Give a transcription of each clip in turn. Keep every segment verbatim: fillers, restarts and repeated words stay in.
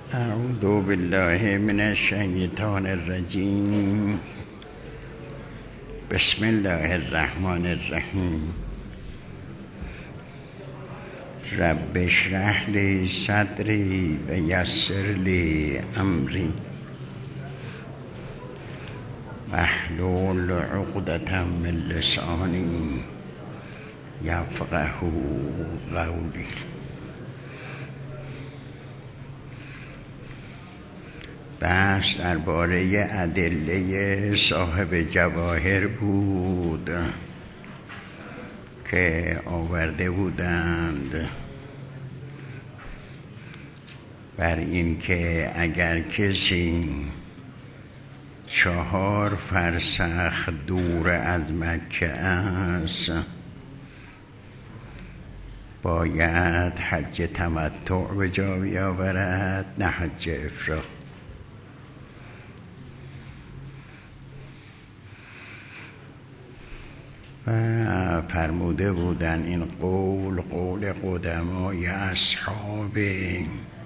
اعوذ بالله من الشیطان الرجیم. بسم الله الرحمن الرحیم. رب اشرح لی صدری و یسر لی امری واحلل عقدة من لسانی یفقهوا قولی. بحث درباره ادله صاحب جواهر بود که آورده بودند بر این که اگر کسی چهار فرسخ دور از مکه است باید حج تمتع به جا بیاورد، نه حج افراد. و فرموده بودن این قول قول قدمای اصحابه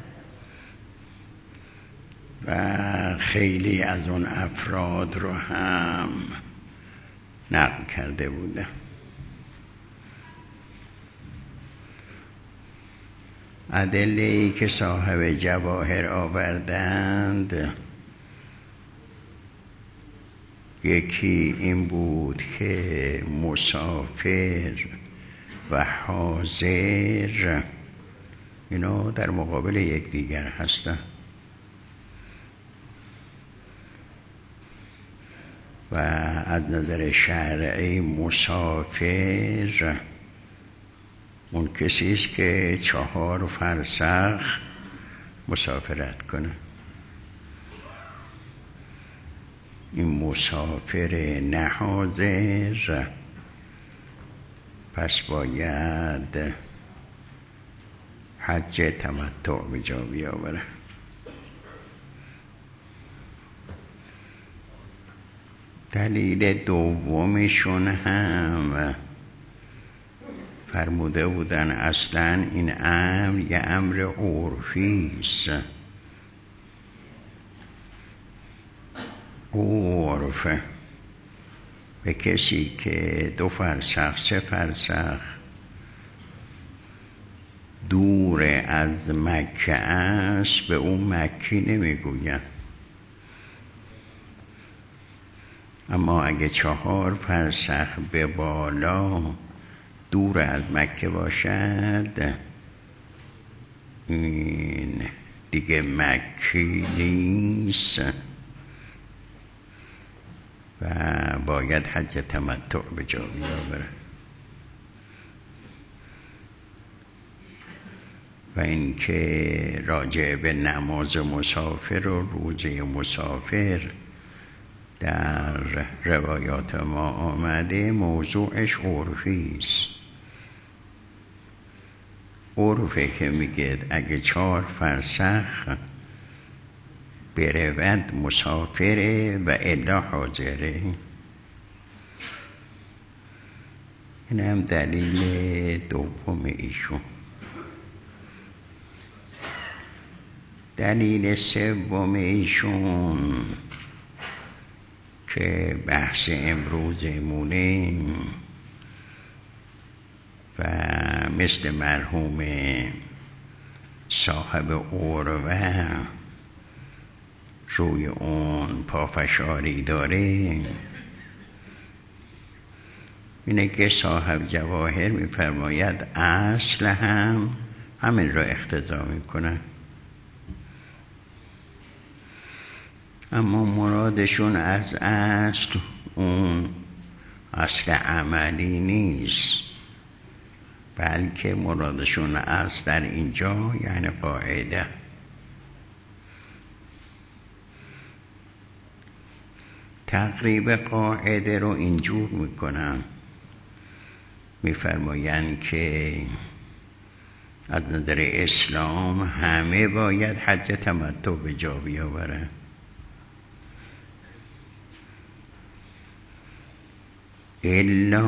و خیلی از اون افراد رو هم نقل کرده بودن. ادله‌ای که صاحب جواهر آوردند یکی این بود که مسافر و حاضر اینا در مقابل یکدیگر هستند و از نظر شرعی مسافر اون کسی است که چهار فرسخ مسافرت کنه. این مسافر نه حاضر پس باید حج تمتع به جا بیاوره. دلیل دومشون هم فرموده بودن اصلا این امر یه امر عرفی است. عرف به کسی که دو فرسخ سه فرسخ دور از مکه است به اون مکی نمیگوین، اما اگه چهار فرسخ به بالا دور از مکه باشد این دیگه مکی نیست و باید حج تمتع به جا بیاوره. و این که راجع به نماز مسافر و روزه مسافر در روایات ما آمده موضوعش عرفی است. عرفه که میگه اگه چهار فرسخ برود مسافره و الا حاضره. این هم دلیل دوم ایشون. دلیل سوم ایشون که بحث امروزمونه و مثل مرحوم صاحب عروه روی اون پافشاری داره اینه که صاحب جواهر میفرماید اصل هم همین را اقتضا میکنن، اما مرادشون از اصل اون اصل عملی نیست، بلکه مرادشون از در اینجا یعنی قاعده. تقریب قاعده رو اینجور میکنن، میفرمایند که از نظر اسلام همه باید حج تمتع به جا بیاورن الا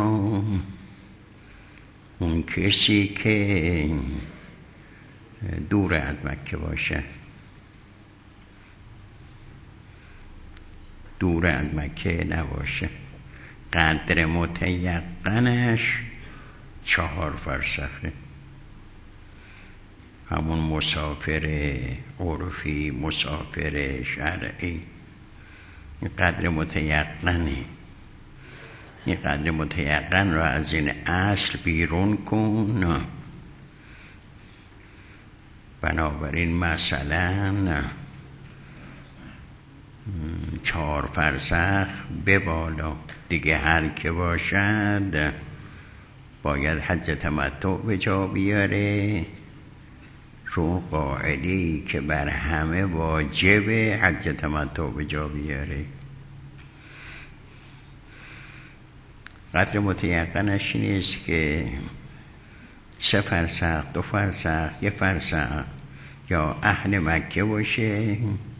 اون کسی که دور از مکه باشه. دور از مکه نباشه. قدر متیقنش چهار فرسخه. همون مسافر عرفی، مسافر شرعی، این قدر متیقنه. این قدر متیقن را از این اصل بیرون کن. بنابراین مثلا چهار فرسخ به بالا دیگه هر که باشد باید حج تمتع به جا بیاره، رو قاعده‌ای که بر همه واجب حج تمتع به جا بیاره. قدر متیقنش نیست که سه فرسخ، دو فرسخ، یه فرسخ یا اهل مکه باشه،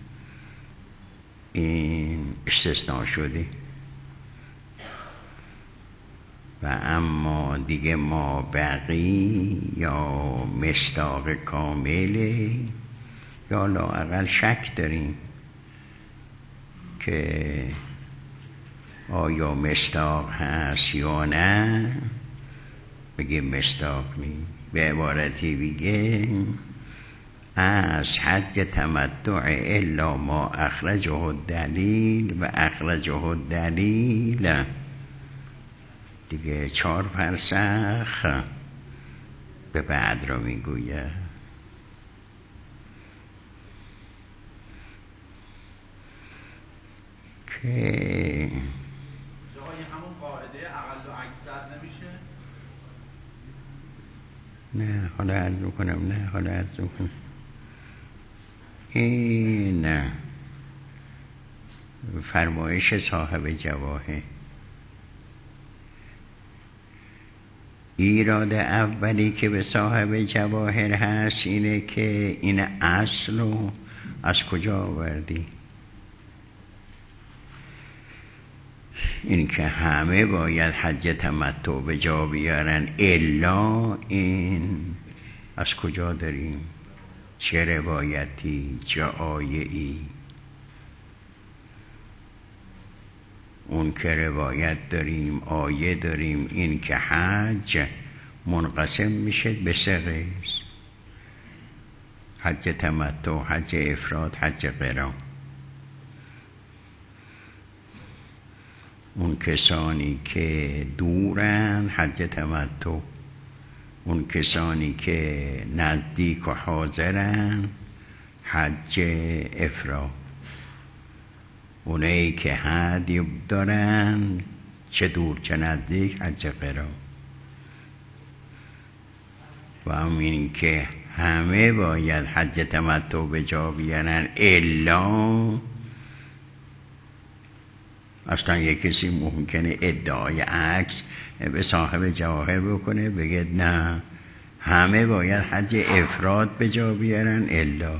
این استثناء شده. و اما دیگه ما بقی یا مصداق کامله یا لااقل شک داریم که آیا مصداق هست یا نه، بگیم مصداق نی. به عبارتی دیگه از حج تمتع الا ما اخرجه الدلیل و اخرجه الدلیل دیگه چهار فرسخ به بعد را میگوید. که همون قاعده اقل و اکثر نمیشه؟ نه حالا عرض کنم نه حالا عرض کنم این فرمایش صاحب جواهر. ایراد اولی که به صاحب جواهر هست اینه که این اصل رو از کجا آوردی؟ این که همه باید حج تمتع به جا بیارن، الا این از کجا داریم؟ چه روایتی، چه آیه‌ای؟ اون که روایت داریم، آیه داریم، این که حج منقسم میشه به سه قسم: حج تمتع، حج افراد، حج قران. اون کسانی که دورن حج تمتع، اون کسانی که نزدیک و حاضرن حج افراد، اونایی که هدی دارن چه دور چه نزدیک حج قران. و همین که همه باید حج تمتع به جا بیارن، الا اصلا یک کسی ممکنه ادعای عکس به صاحب جواهر بکنه، بگه نه همه باید حج افراد به جا بیارن الا.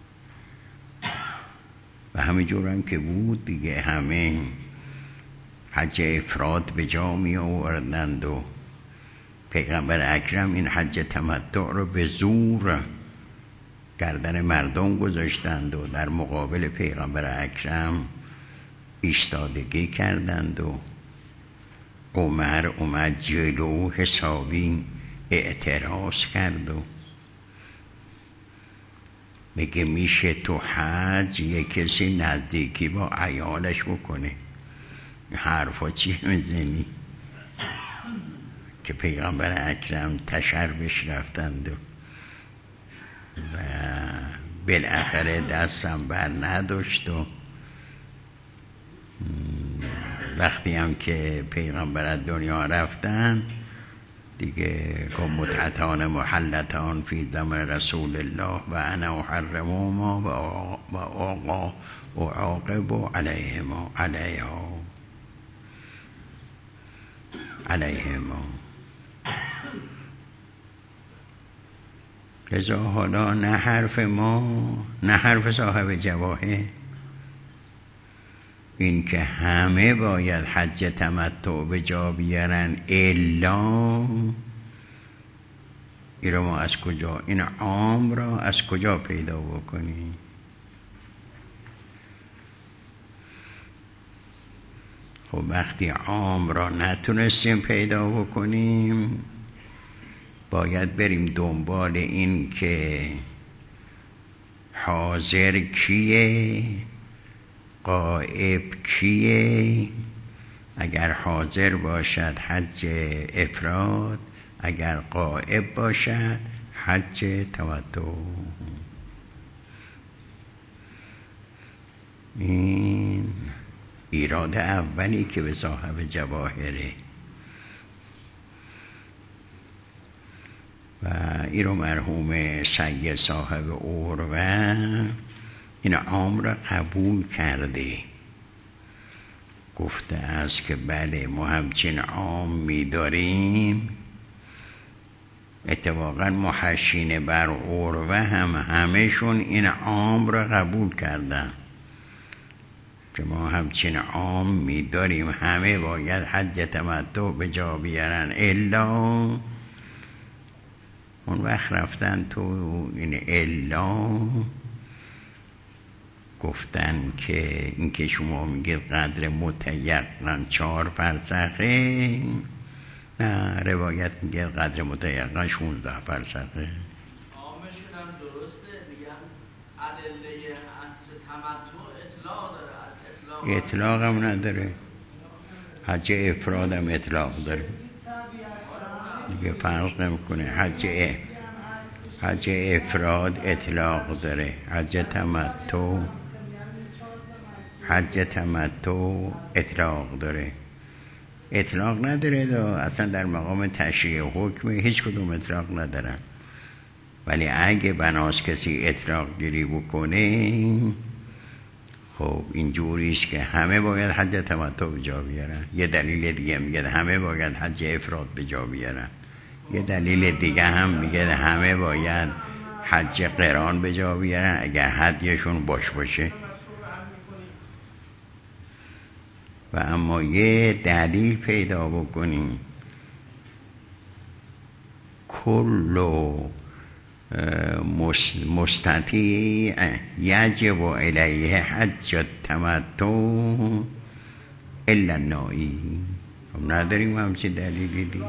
و همینجور هم که بود دیگه، همه حج افراد به جا می آوردند و پیغمبر اکرم این حج تمتع رو به زور گردن مردم گذاشتند و در مقابل پیغمبر اکرم ایستادگی کردند و عمر اومد جلو حسابی اعتراض کرد و میگه میشه تو حج یک کسی نزدیکی با عیالش بکنه؟ حرفا چی میزنی؟ که پیغمبر اکرم تشربش رفتند و و بالاخره دستم بر نداشت و وقتی هم که پیغمبر از دنیا رفتن دیگه که متعتان محلتان فی دم رسول الله و انا احرمهما و آقا و عاقب علیهما علیها علیهما. لذا حالا نه حرف ما نه حرف صاحب جواهر، این که همه باید حج تمتع به جا بیارن الا، این رو ما از کجا، این عام را از کجا پیدا بکنیم؟ خب وقتی عام را نتونستیم پیدا بکنیم باید بریم دنبال این که حاضر کیه، غائب کیه. اگر حاضر باشد حج افراد، اگر غائب باشد حج تمتع. این ایراد اولی که به صاحب جواهره و این رو مرحوم سید صاحب اوروه این عام را قبول کرده، گفته است که بله ما همچین عام می داریم. اتفاقا محشین بر اوروه هم همهشون این عام را قبول کردن که ما همچین عام می داریم، همه باید حج تمتع به جا بیارن الا اون وقت رفتن تو این الا گفتن که این که شما میگید قدر متیقن چهار فرسخه، نه روایت میگه قدر متیقن شونزده فرسخه. عامشون هم درسته، میگن ادله حج تمتع اطلاق داره، از اطلاق اطلاق هم نداره. حج افراد هم اطلاق داره دیگه، فرق نمیکنه. حج ا... حج افراد اطلاق داره، حج تمتع حج تمتع اطلاق داره. اطلاق نداره دو. اصلا در مقام تشریع حکم هیچ کدوم اطلاق ندارن. ولی اگه بناس کسی اطلاق گیری بکنه خب این جوریست که همه باید حج تمتع به جا بیارن. یه دلیل دیگه میگه همه باید حج افراد به جا بیارن. یه دلیل دیگه هم میگه همه باید حج قران به جا بیارن اگر هدیشون باش باشه. و اما یه دلیل پیدا بکنیم کلو مستطیع یجب علیه حج تمتع الا النائی. نداریم همچین دلیلی دیگه.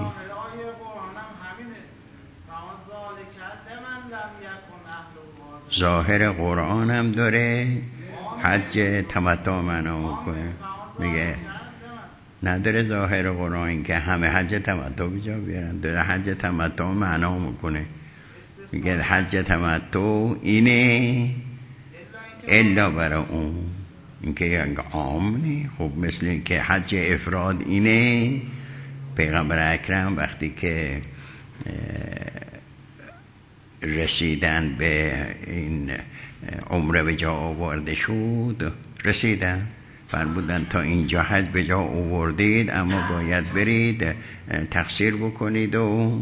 ظاهر قرآن هم داره حج تمتع معنا میکنه. میگه نداره ظاهر قرآن این که همه حج تمتع بجا بیارن، داره حج تمتع معنا میکنه. میگه حج تمتع اینه الا برای اون، این که یک عام نی. خب مثل این که حج افراد اینه. پیغمبر اکرم وقتی که رسیدن به این عمره به جا آورده شد، رسیدن فرمودن تا اینجا حج به جا آوردید اما باید برید تقصیر بکنید و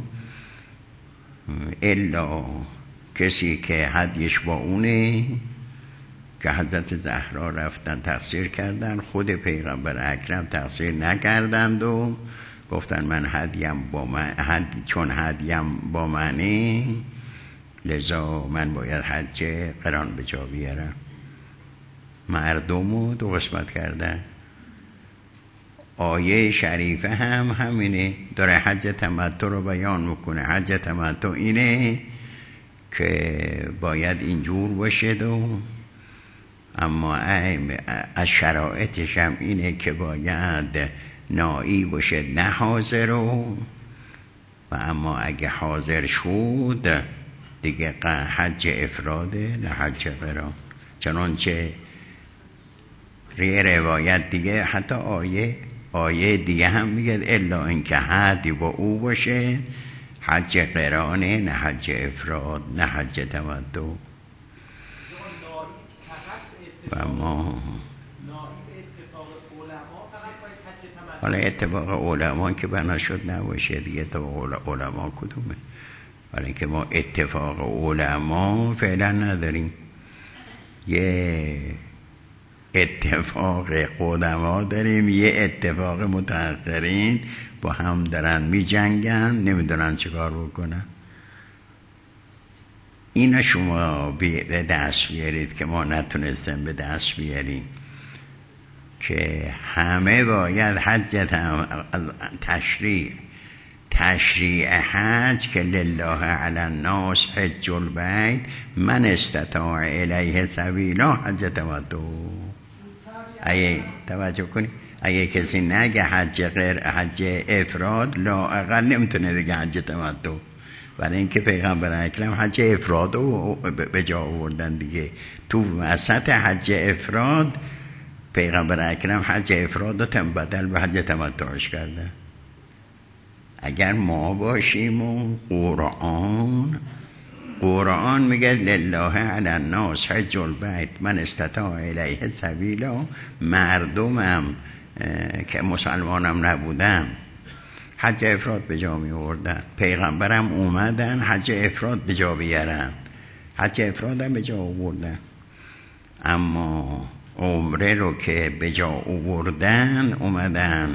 الا کسی که حدیش با اونه که حضرت زهرا رفتن تقصیر کردن، خود پیغمبر اکرم تقصیر نکردند و گفتن من هدیم با من حد چون هدیم با منه لذا من باید حج قران به جا بیارم. مردمو دو قسمت کردن. آیه شریفه هم همینه، داره حج تمتع رو بیان میکنه. حج تمتع اینه که باید اینجور باشه دو، اما از شرایطش هم اینه که باید نائی باشه نه حاضر رو. و اما اگه حاضر شد دیگه حج افراده نه حج قران. چنانچه ری روایت دیگه حتی آیه آیه دیگه هم میگه الا اینکه حدی با او باشه حج قرانه نه حج افراد نه حج تمتع. و ما حالا اتفاق علما که بنا شد نباشه دیگه، اتفاق علما کدومه؟ ولی اینکه ما اتفاق علما فعلا نداریم. یه اتفاق قدما داریم، یه اتفاق متأخرین با هم دارن می جنگن، نمیدونن چه کار بکنن. اینا شما به دست بیارید که ما نتونستیم به دست بیاریم. که همه باید حج تشریع تشریع حج که لله علی الناس حج البیت من استطاع الیه سبیلا حج تمتع. اگه توجه کنی اگه کسی نگه حج غیر حج افراد لااقل نمیتونه دیگه حج تمتع، برای اینکه پیغمبر اکرم حج افراد رو به جا آوردن دیگه. تو وسط حج افراد پیغمبر اکرم حج افراد رو بدل به حج تمتعش کردن. اگر ما باشیم و قرآن قرآن میگه لله علی الناس حج البیت من استطاع الیه سبیلا، مردمم که مسلمانم نبودن حج افراد به جا می آوردن، پیغمبرم اومدن حج افراد به جا بیارن، حج افراد هم به جا آوردن. اما عمره رو که به جا آوردن اومدن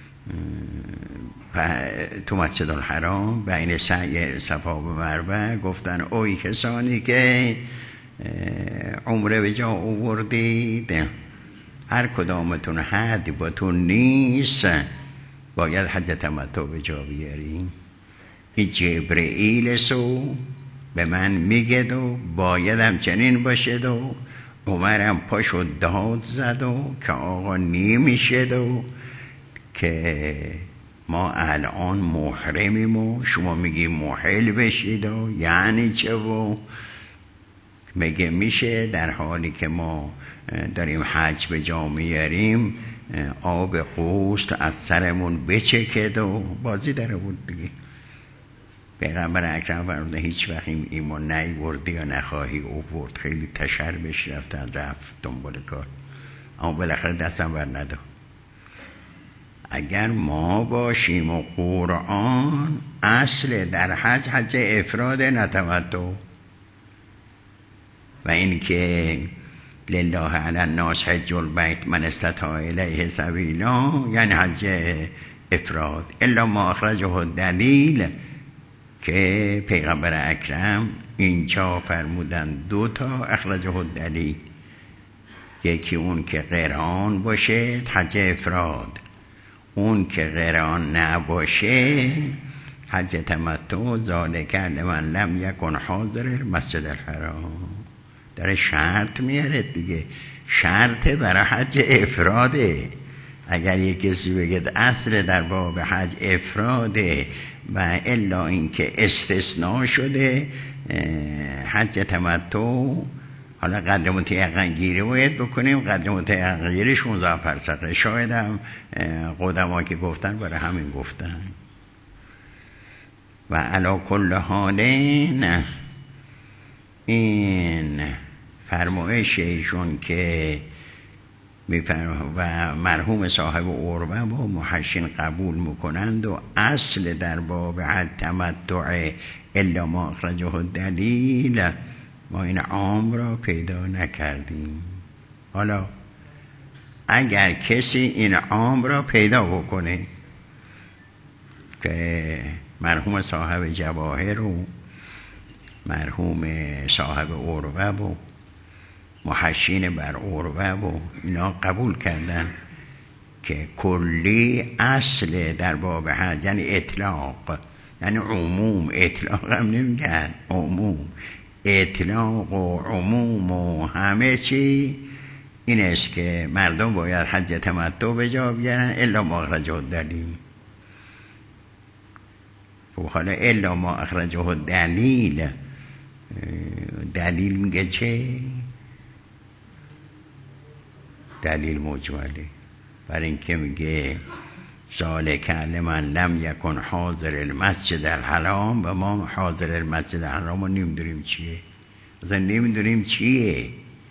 تو مسجد الحرام بین سعی صفا و مروه گفتن اوی کسانی که عمره به جا آوردید هر کدامتون حد با تو نیست باید حج تمتع به جا بیاریم. این جبرئیل سو به من میگه و باید همچنین باشه و عمرم پاشو داد زد و که آقا نمیشه و که ما الان محرمیم و شما میگی محل بشید و یعنی چه و میگه میشه در حالی که ما داریم حج به جا میاریم آب غسل از سرمون بچکد و بازی داره بود دیگه. پیغمبر اکرم فرموده هیچ وقت ایمان نیوردی یا نخواهی آورد. خیلی تشر بهش رفتن رفت دنبال کار، اما بالاخره دستم بر نداد. اگر ما باشیم و قرآن اصل در حج حج افراد نتمتع و این که لله علی الناس حج البیت من استطاع الیه سبیلا یعنی حج افراد الا ما اخرجه دلیل که پیغمبر اکرم اینجا فرمودن دو تا اخرجه دلیل، یکی اون که قران باشه حج افراد، اون که قران نباشه حج تمتع. ذالک لمن لم یکن حاضر المسجد الحرام. داره شرط میاره دیگه، شرط برای حج افراده. اگر یک کسی بگه اصل در باب حج افراده و الا اینکه استثناء شده حج تمتع، حالا قدر متیقن گیری باید بکنیم، قدر متیقن گیری شانزده فرسخه. شاید هم قدما که گفتن برای همین گفتن. و علا کل حالین این فرمایششون که و مرحوم صاحب عروه و محشین قبول میکنند و اصل در باب حج تمتع الا ما اخرجه دلیل، ما این عام را پیدا نکردیم. حالا اگر کسی این عام را پیدا بکنه که مرحوم صاحب جواهر و مرحوم صاحب عروه و محشین بر عروه و اینا قبول کردن که کلی اصل در باب حج یعنی اطلاق، یعنی عموم، اطلاق هم نمیگن عموم، اطلاق و عموم و همه چی این است که مردم باید حج تمتع به جا بیارن الا ما اخرجه دلیل. و حالا الا ما اخرجه دلیل، دلیل میگه چه؟ دلیل مجمله، برای اینکه میگه ذالک لمن لم یکن حاضر المسجد الحرام و ما حاضر المسجد الحرام رو نمیدونیم چیه، مثلا نمیدونیم چیه.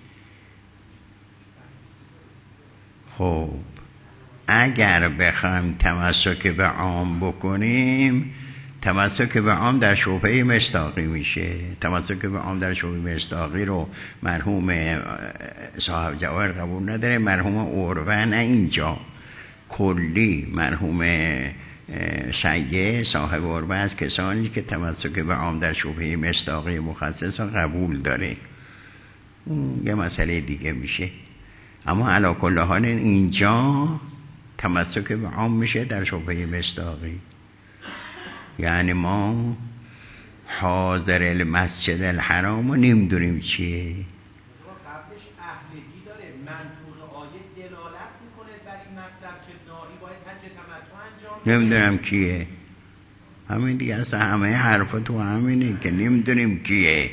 خب اگر بخوایم تمسک به عام بکنیم، تمسک به عام در شبهه مصداقی میشه. تمسک به عام در شبهه مصداقی رو مرحوم صاحب جواهر قبول نداره، مرحوم عروه نه اینجا کلی. مرحوم سیه صاحب عروه از کسانی که تمسک به عام در شبهه مصداقی مخصص قبول داره. یه مسئله دیگه میشه. اما علی کل حال اینجا تمسک به عام میشه در شبهه مصداقی. یعنی ما حاضر المسجد الحرام رو نمیدونیم چیه. قبلش اهلگی داره، منطوق آیه دلالت میکنه بر این مطلب که نائی باید حج تمتع انجام بده. نمیدونم کیه. همین دیگه اصلا همه حرفا تو همینه که نمیدونیم کیه.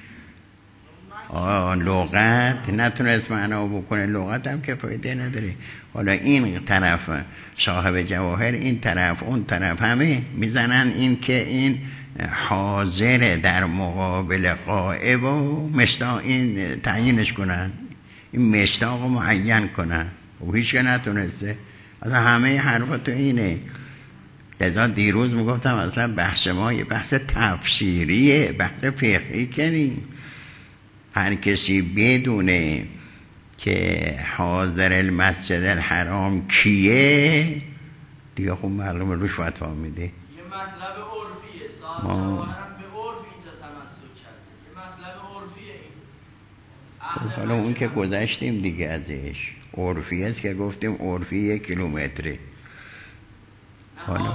آه لغت نتونست معنا بکنه، لغت هم که فایده نداره. حالا این طرف صاحب جواهر، این طرف اون طرف، همه میزنن این که این حاضر در مقابل غائب و مصداق این تعیینش کنن، این مصداق رو معین کنن و هیچ که نتونسته. اصلا همه حرفا تو اینه. لذا دیروز میگفتم اصلا بحث ما یه بحث تفسیریه، بحث فقهی کنیم. هر کسی بدونه که حاضر المسجد الحرام کیه دیگه خب معلومه روش فتوا میده. یه مطلب عرفیه، صاحب ما... جواهرم به عرف اینجا تمسک کرده. یه مطلب عرفیه این. حالا اون که گذشتیم دیگه ازش. عرفی است که گفتیم عرفی یک کیلومتره. حالا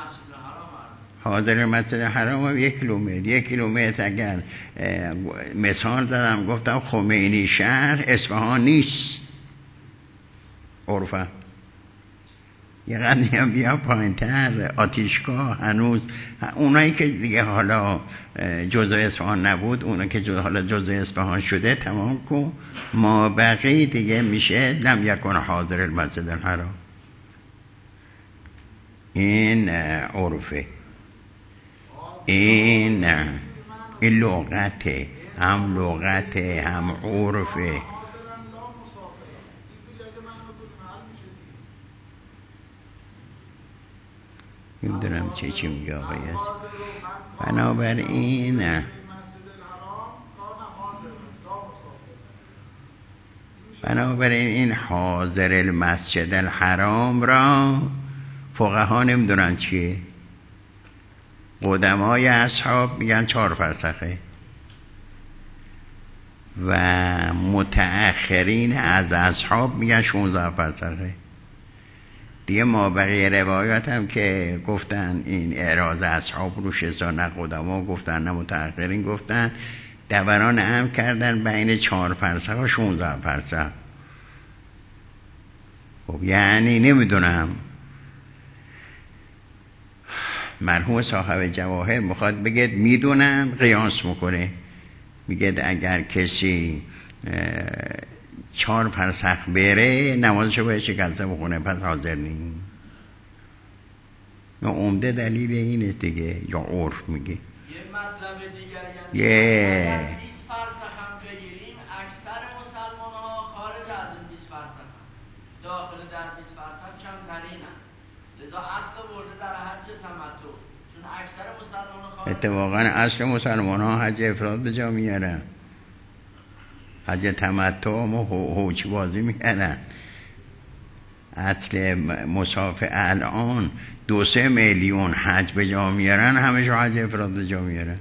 حاضر مسجد حرام هم یک کیلومتر. یک کیلومتر اگر مثال دادم گفتم خمینی شهر اصفهان نیست عرفه. یه قدری هم بیا پایین تر آتیشگاه هنوز اونایی که دیگه حالا جزء اصفهان نبود، اونایی که جزء حالا جزء اصفهان شده تمام کن، ما بقیه دیگه میشه لم یکن حاضر المسجد الحرام. این عرفه، این این لغته، هم لغته هم عرفه. میدونم چه چی میگه آقای است. بنابراین بنابراین این حاضر المسجد الحرام را فقها نمیدونن چیه. قدمای اصحاب میگن چهار فرسخه و متأخرین از اصحاب میگن شانزده فرسخه. دیگه ما بقیه روایات هم که گفتن این اعراض اصحاب رو شزا، نه قدما گفتن نه متأخرین گفتن، دوران هم کردن بین چهار فرسخ و شانزده فرسخ. خب یعنی نمیدونم. مرحوم صاحب جواهر میخواد بگه میدونم، قیاس میکنه، میگه اگر کسی چهار فرسخ بره نمازشو باید شکلسه بخونه پس حاضر نیم. یا عمده دلیل اینه دیگه، یا عرف میگه. یه مطلب دیگری هم یه بیست فرسخ هم بگیریم، اکثر مسلمان ها خارج از این بیست فرسخ هم، داخل در بیست فرسخ کمترینن. لذا اصل برده در حج تمتع، چون اکثر مسلمان ها خارج. اتفاقا اصل مسلمان ها حج افراد به جا میارن، حج تمتع و حوچ بازی میکنن. اصل مسافر الان دو سه میلیون حج به جا میارن، همشون حج افراد به جا میارن.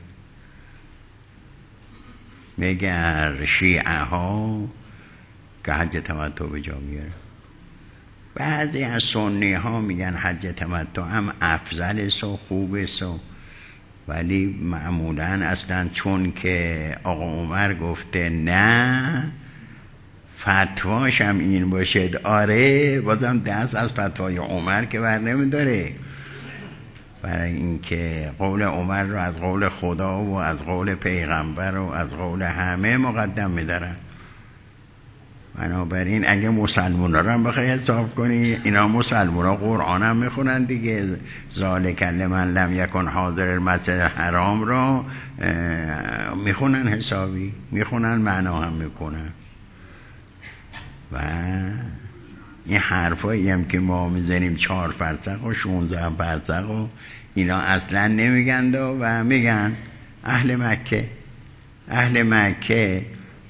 مگر شیعه ها که حج تمتع به جا میارن. بعضی از سنی ها میگن حج تمتع هم افضل است و خوب است، ولی معمولا اصلا چون که آقا عمر گفته نه، فتواش هم این باشد آره، بازم دست از فتوای عمر که بر نمیداره، برای اینکه قول عمر رو از قول خدا و از قول پیغمبر و از قول همه مقدم میدارن. بنابراین اگه مسلمان رو هم بخوای حساب کنی، اینا مسلمان ها قرآن هم میخونن دیگه. ذالک لمن لم یکن حاضر المسجد الحرام رو میخونن، حسابی میخونن، معنا هم میکنن. و این حرفایی هم که ما میزنیم چهار فرسخ و شونزده فرسخ و اینا اصلا نمیگن و میگن اهل مکه. اهل مکه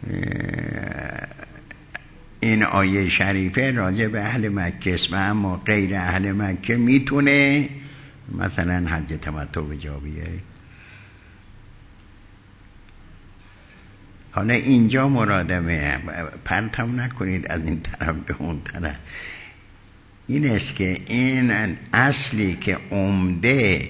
این آیه شریفه راجع به اهل مکه است و اما غیر اهل مکه میتونه مثلا حج تمتع به جا بیاره. حالا اینجا مرادمه، پرتم نکنید از این طرف به اون طرف، این است که این اصلی که عمده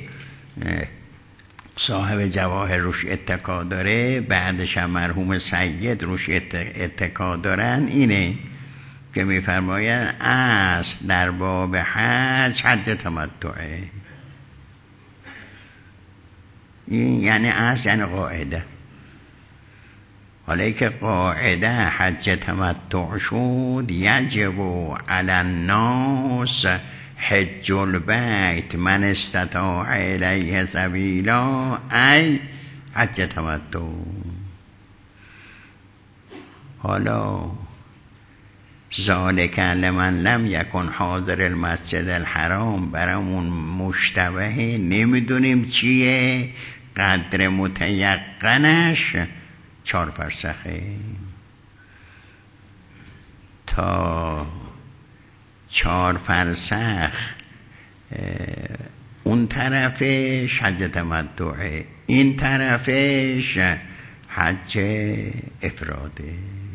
صاحب جواهر روش اتکا داره، بعدش هم مرحوم سید روش اتکا دارن، اینه که میفرماید اصل در باب حج حج تمتعه. این یعنی اصل یعنی قاعده. حالا که قاعده حج تمتع شد، یجب علی الناس حج البیت من استطاع الیه سبیلا، ای حج تمتع. حالا ذالک لمن لم یکن حاضر المسجد الحرام برامون مشتبهه، نمیدونیم چیه، قدر متیقنش چهار فرسخه. تا چهار فرسخ اون طرفش حج تمتعه، این طرفش حج افراده.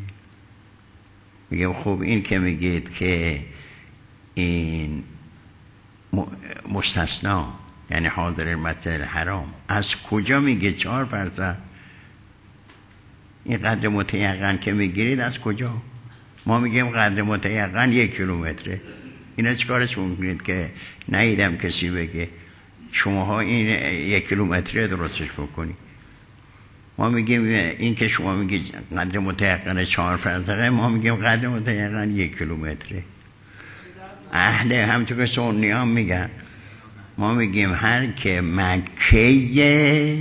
میگم خب این که میگید که این مستثنا یعنی حاضر مسجد الحرام، از کجا میگه چهار فرسخ؟ این قدر متیقن که میگیرید از کجا؟ ما میگیم قدر متیقن یک کیلومتره. اینا چیکارش میکنید که ندیدم کسی بگه شماها این یک کیلومتره درستش بکنید. ما میگیم این که شما میگید قدر متیقن چهار فرسخه، ما میگیم قدر متیقن یک کیلومتره. اهل همونطور که سنی هم میگن، ما میگیم هر که مکه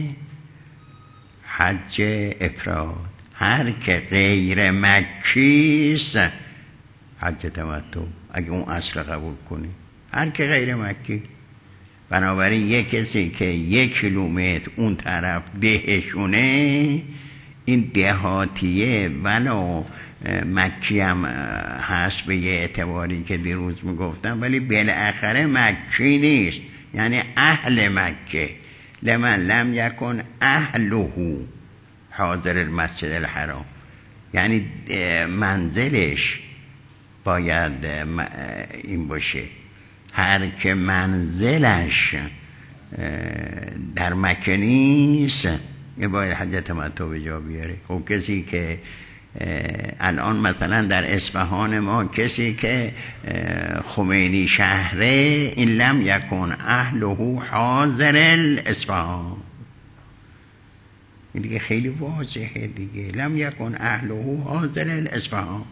حج افراد، هر که غیر مکیست حج تمتع. اگه اون اصل قبول کنی هر که غیر مکی. بنابراین یک کسی که یک کیلومتر اون طرف دهشونه، این دهاتیه ولو مکی هم هست به یه اعتباری که دیروز میگفتم، ولی بالاخره مکی نیست، یعنی اهل مکه. لمن لم یکن اهله حاضر المسجد الحرام، یعنی منزلش باید این باشه، هر که منزلش در مکه نیست یه باید حج تمتع به جا بیاره. خب کسی که الان مثلا در اصفهان ما کسی که خمینی شهره، این لم یکن اهله حاضر الاصفهان، این دیگه خیلی واضحه دیگه، لم یکن اهله حاضر الاصفهان.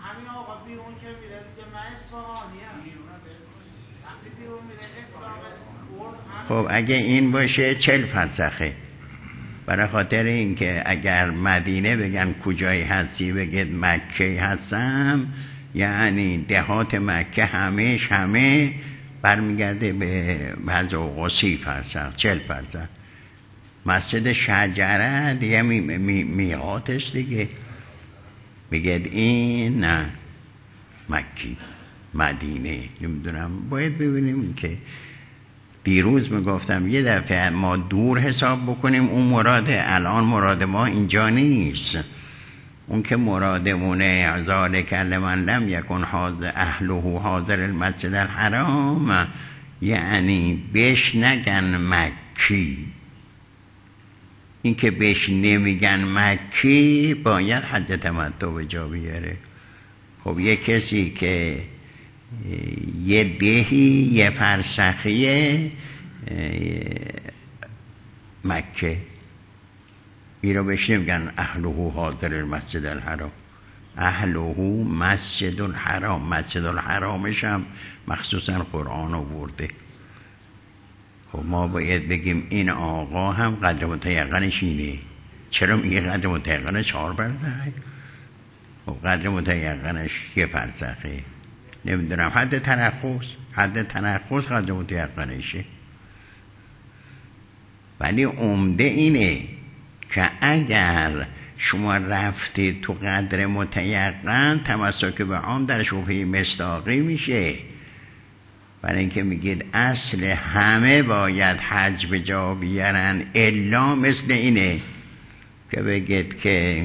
خب اگه این باشه چل فرسخه، برای خاطر این که اگر مدینه بگن کجایی هستی بگید مکه هستم، یعنی دهات مکه همهش همه برمیگرده به بعض اوقات سی فرسخ چل فرسخ. مسجد شجره دیگه می می میقاتش دیگه، بگید این نه مکی مدینه. نمیدونم، باید ببینیم که دیروز میگفتم یه دفعه ما دور حساب بکنیم، اون مراده. الان مراد ما اینجا نیست، اون که مرادمونه ذالک لمن لم یکن حاضر اهله حاضر المسجد الحرام، یعنی بهش نگن مکی. این که بهش نمیگن مکی باید حج تمتع به جا بیاره. خب یه کسی که یه دهی یه فرسخیه مکه، این رو بهش نمیگن اهله حاضر المسجد الحرام، اهله مسجد الحرام. مسجد الحرامش هم مخصوصا قرآن آورده. خب ما باید بگیم این آقا هم قدر متیقنش اینه. چرا میگه قدر متیقنش چهار فرسخه؟ خب قدر متیقنش یه فرسخه. نمیدونم، حد تنخص حد تنخص قدر متیقنشه. ولی عمده اینه که اگر شما رفتی تو قدر متیقن، تمسک به عام در شبهه مصداقی میشه. برای اینکه میگید اصل همه باید حج به جا بیارن، الا مثل اینه که بگید که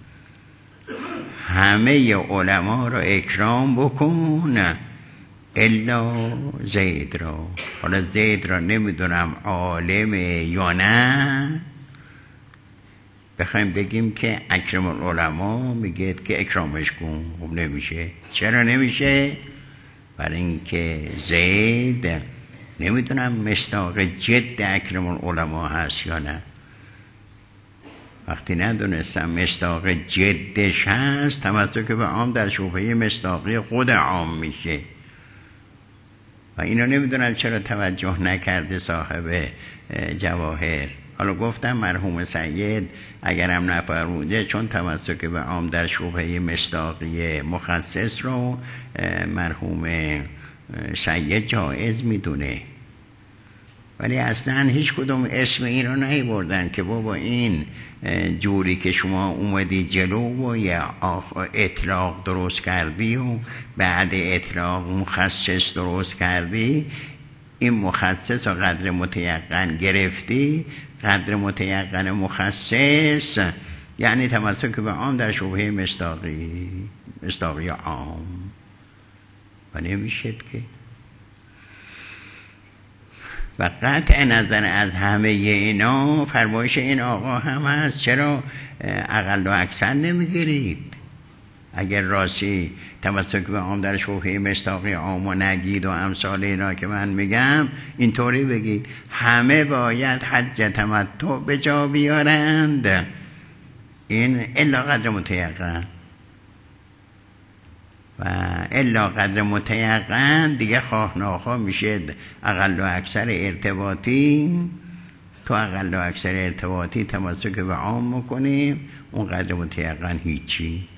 همه علما را اکرام بکن الا زید را. حالا زید را نمیدونم عالمه یا نه، بخوایم بگیم که اکرم العلماء میگید که اکرامش کن، خب نمیشه. چرا نمیشه؟ برای اینکه زید نمیدونم مصداق جد اکرم العلماء هست یا نه. وقتی ندونستم مصداق جدش هست، تمسک به عام در شبهه مصداقی خود عام میشه و اینا نمیدونم چرا توجه نکرده صاحب جواهر. حالا گفتم مرحوم سید اگرم نفرموده، چون تمسک به عام در شبهه مصداقی مخصص رو مرحوم سید جایز میدونه، ولی اصلا هیچ کدوم اسم این رو نمیبردن که بابا این جوری که شما اومدی جلو و یا اطلاق درست کردی و بعد اطلاق مخصص درست کردی، این مخصص و قدر متیقن گرفتی، قدر متیقن مخصص یعنی تمسک به عام در شبهه مصداقی مصداقی عام و نمیشد که. و قطع نظر از همه اینا فرمایش این آقا هم هست، چرا اقل و اکثر نمیگیرید؟ اگر راستی تمسک به عام در شبهه مصداقی عام و نگید و امثال اینا که من میگم، اینطوری بگید همه باید حج تمتع به جا بیارند، این الا قدر متیقن. و الا قدر متیقن دیگه خواه ناخواه میشه اقل و اکثر ارتباطی. تو اقل و اکثر ارتباطی تمسک به عام میکنیم، اون قدر متیقن هیچی.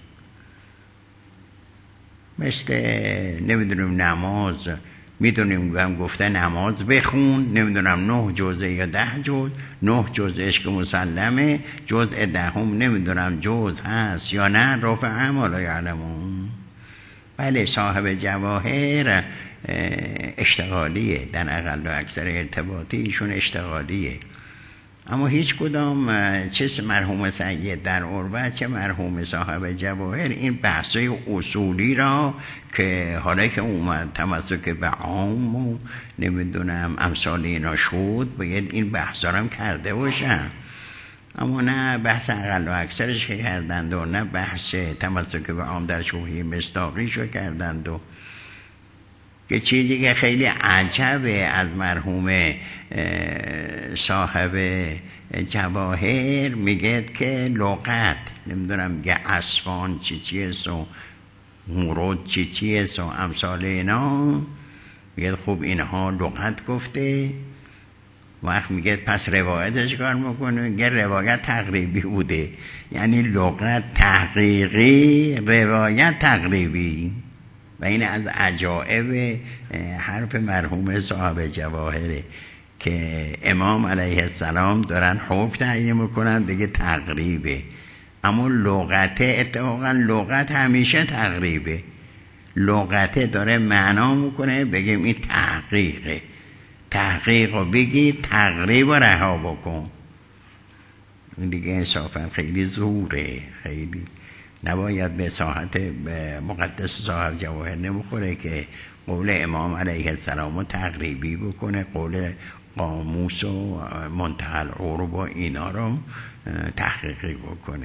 مثل نمیدونم نماز، میدونیم هم گفته نماز بخون، نمیدونم نه جزء یا ده جزء، نه جزءش که مسلمه، جزء دهم نمیدونم جزء هست یا نه، رفع هم ولا یعلمون. بله صاحب جواهر اشتغالیه، در اقل و اکثر ارتباطی ایشون اشتغالیه، اما هیچ کدام چه مرحوم سید در عربت که مرحوم صاحب جواهر این بحثای اصولی را که حالا که اومد تمسک به عام و نمیدونم امثال اینا شد، باید این بحثا هم کرده باشن. اما نه بحث اقل و اکثرش کردند و نه بحث تمسک به عام در شبهه مصداقیش رو کردند. و که چیزی دیگه خیلی عجبه از مرحوم صاحب جواهر، میگه که لغت نمیدونم میگه اسفان چی چیه و مرود چی چیه و امثال اینا، میگه خب اینها لغت گفته. وقت میگه پس روایتش کار میکنه، میگه روایت تقریبی بوده، یعنی لغت تحقیقی روایت تقریبی. و این از عجائب حرف مرحوم صاحب جواهره که امام علیه السلام دارن حکم تعیین میکنن بگه تقریبه، اما لغت اتفاقا لغت همیشه تقریبه، لغت داره معنا میکنه بگیم این تحقیقه، تحقیق رو بگی تقریب رو رها بکن. این دیگه انصافا خیلی زوره، خیلی نباید به ساحت به مقدس صاحب جواهر نمیخوره که قول امام علیه السلام رو تقریبی بکنه، قول قاموس و منتهی العرب و اینا رو تحقیقی بکنه.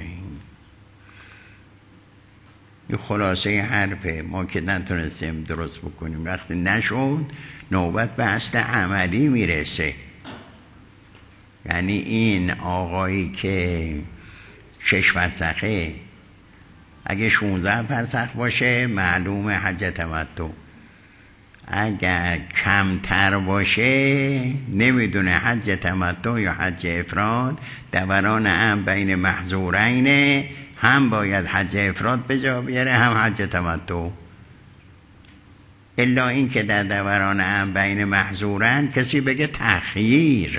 یه خلاصه حرفه ما که نتونستیم درست بکنیم، وقتی نشد نوبت به اصل عملی میرسه. یعنی این آقایی که شش فرسخه اگه شونزده فرسخ باشه معلومه حج تمتع، اگر کمتر باشه نمیدونه حج تمتع یا حج افراد، دوران هم بین محظورین، هم باید حج افراد به جا بیاره هم حج تمتع. الا این که در دوران هم بین محظورن کسی بگه تأخیر،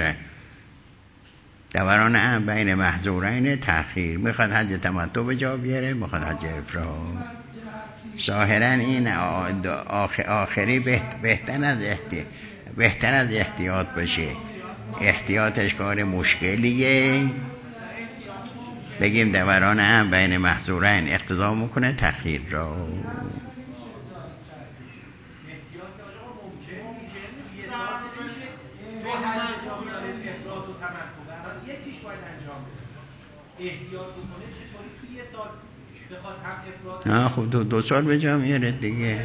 دوران هم بین محظورین تأخیر، میخواد حج تمتع به جا بیاره میخواد حج افراد. ظاهرا این آخری بهتر از احتیاط بهتر از احتیاط باشه، احتیاطش کار مشکلیه. بگیم دوران هم بین محظورین اقتضا میکنه تخییر را. نه خب دو, دو سال به جا میاره دیگه.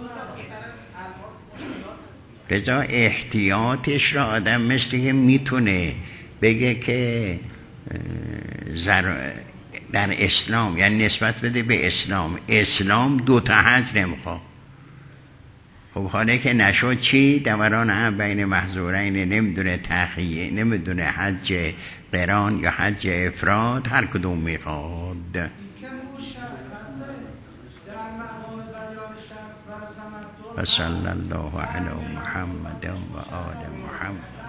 رضا احتیاطش را آدم مثل که میتونه بگه که زر در اسلام، یعنی نسبت بده به اسلام، اسلام دو تا حج نمیخواد. خب حالا که نشد چی؟ دوران هم بین محظورین نمیدونه تخییه، نمیدونه حج قران یا حج افراد، هر کدوم میخواد. و صلی الله علی محمد و آل محمد.